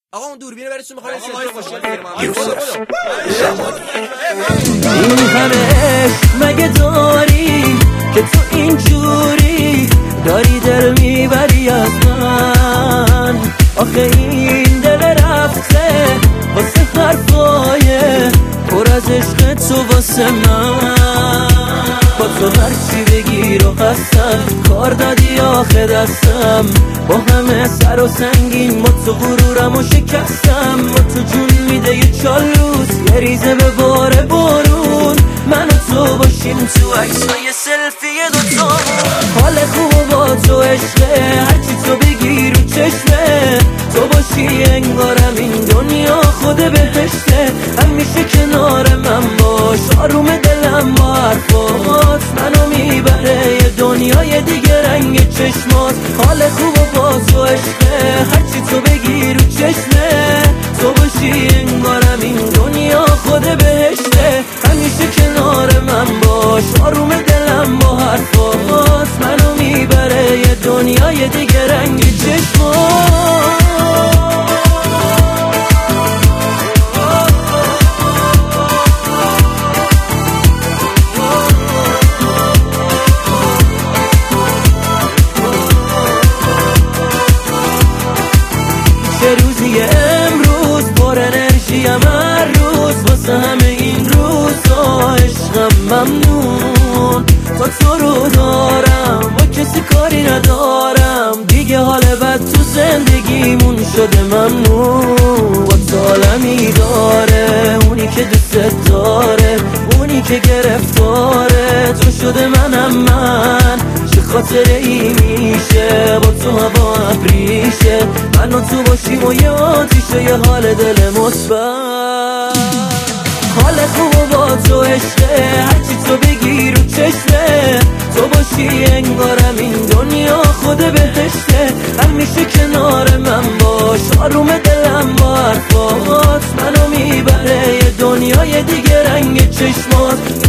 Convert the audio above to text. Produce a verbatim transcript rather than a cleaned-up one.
آقا اون دوربینو برسون می‌خوام سلفی خوشگل این همه مگه داری که تو اینجوری داری دل میبری از من؟ آخه این دل رفته واسه حرفای پر از عشق تو واسه من. با تو هرچی بگیر و هستم کار دادی آخه دستم با همه سر و سنگین ما تو غرورم و شکستم. ما تو جون میده یه چالوس یه ریزه به بار بارون من و تو باشیم تو عکسای سلفی دوتامون. حال خوب با تو عشقه هرچی تو بگیر و چشمه تو باشی انگارم این دنیا خود بهشته. همیشه کنار من باش آروم دلم با حرفات منو میبره یه دنیای دیگه رنگ چشمات. حال خوب با تو عشقه هرچی تو بگیر و چشمه تو باشی انگارم این دنیا خود بهشته. همیشه کنار من باش آروم دلم با حرفات منو میبره یه دنیای دیگه رنگ چشمات. چه روزی امروز پر انرژیم هر روز واسه همه این روزا عشقم ممنون. تا تو رو دارم با کسی کاری ندارم دیگه حال بد تو زندگیمون شده ممنون. با تو عالمی داره اونی که دوست داره اونی که گرفتاره تو شده منم من. چه خاطره ای میشه با تو هوا ابریشه من و تو باشیم و یه آتیشه یه حال دل مثبت. حال خوب با تو عشقه هرچی تو بگیر و چشمه تو باشی انگارم این دنیا خود بهشته. همیشه کنار من باش آروم دلم با حرفات منو میبره یه دنیای دیگه رنگ چشمات.